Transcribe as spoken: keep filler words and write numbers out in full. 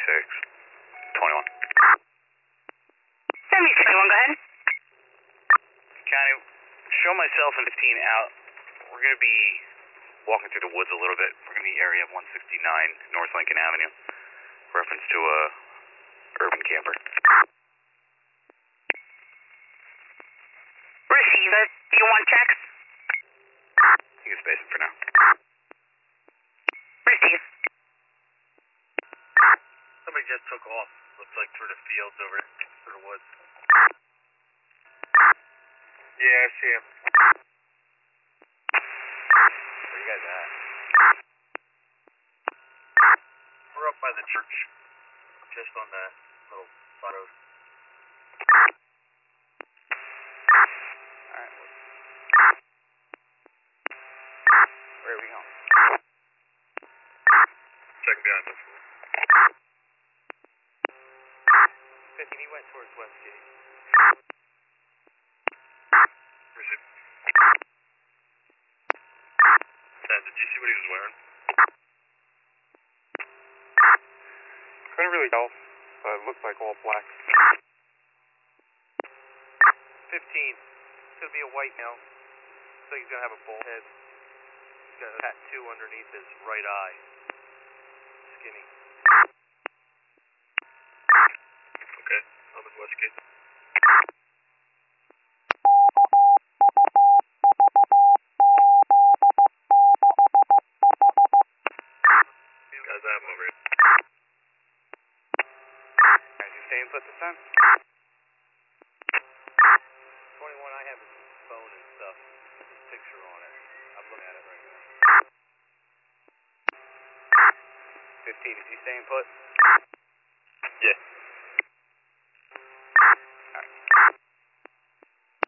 seventy-six, twenty-one. seventy-six, twenty-one, go ahead. County, show myself and fifteen out. We're going to be walking through the woods a little bit. We're going to be area of one sixty-nine North Lincoln Avenue. Reference to a urban camper. Receive it. Do you want checks? You can space it for now. Receive. Somebody just took off. Looks like through the fields over through the woods. Yeah, I see him. Where you guys at? We're up by the church. Just on that little side road. Alright. Where are we going? Checking behind us. fifteen, he went towards Westgate. Receive. Ted, did you see what he was wearing? Couldn't really tell, but it looked like all black. fifteen. It's going to be a white male. Looks like he's going to have a bull head. He's got a tattoo underneath his right eye. Skinny. Okay, I'm in Westgate. These guys have him over here. Guys, you staying put this time? twenty-one, I have his phone and stuff. His picture on it. I'm looking at it right now. fifteen, is he staying put? Yeah.